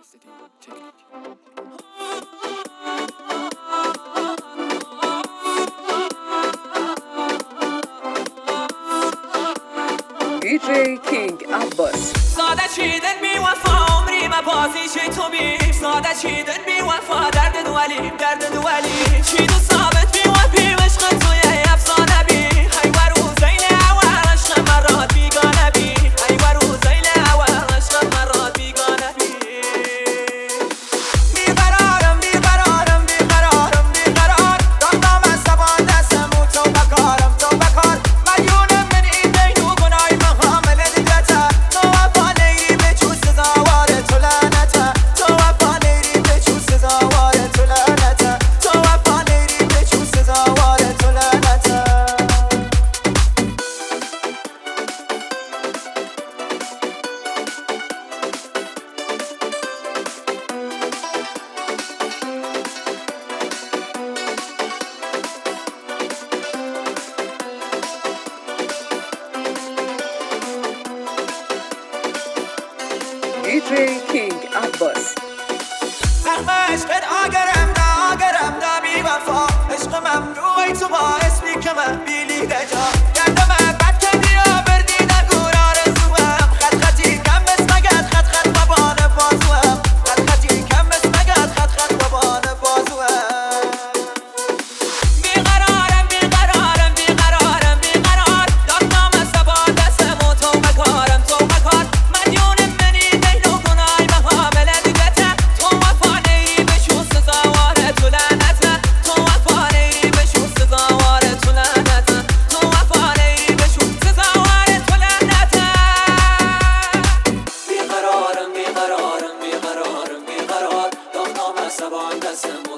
DJ King Abbas. ساده چیدن بی وفا عمری ما بازی چی تو بی ساده چیدن بی وفا درد دوالیم درد دوالیم چی دو ثابت بی و بی عشق توی افسانه بی ای ورو زیل اول عشق مرات بیگانه بی ای ورو زیل اول عشق مرات بیگانه بی بیقرارم بیقرارم بیقرارم بیقرار دام زبان دستم و تو بکارم تو بکار مدیونم من این دین و گنای مقامل دیگته تو وفا نیری به چو سزاوار تو لعنته تو وفا نیری به چو سزاوار تو لعنته تو وفا نیری به چو سزاوار تو لعنته DJ King Abbas. زخم عشقت آگرم دا بی وفا عشق ممنوعی تو باعث بی که من بیلیده جا گردم بد کردی یا بردی نگور آرزوم خط خطی کم بس مگد خط خط بابان بازوم خط خطی کم بس مگد خط خط بابان بازوم بیقرارم بیقرارم بیقرارم بیقرار دادم سبا دستم و تو بکارم تو بکار مدیونم منی دین و گنای مقابل دیگته تو وفا نیری به چو سزاوار تو لعنته تو وفا نیری به چو سزاوار تو لعنته تو وفا نیری به چو سزاوار تو لعنته بیقرارم بیقرارم بیقرارم بیقرار دادم سبا دستم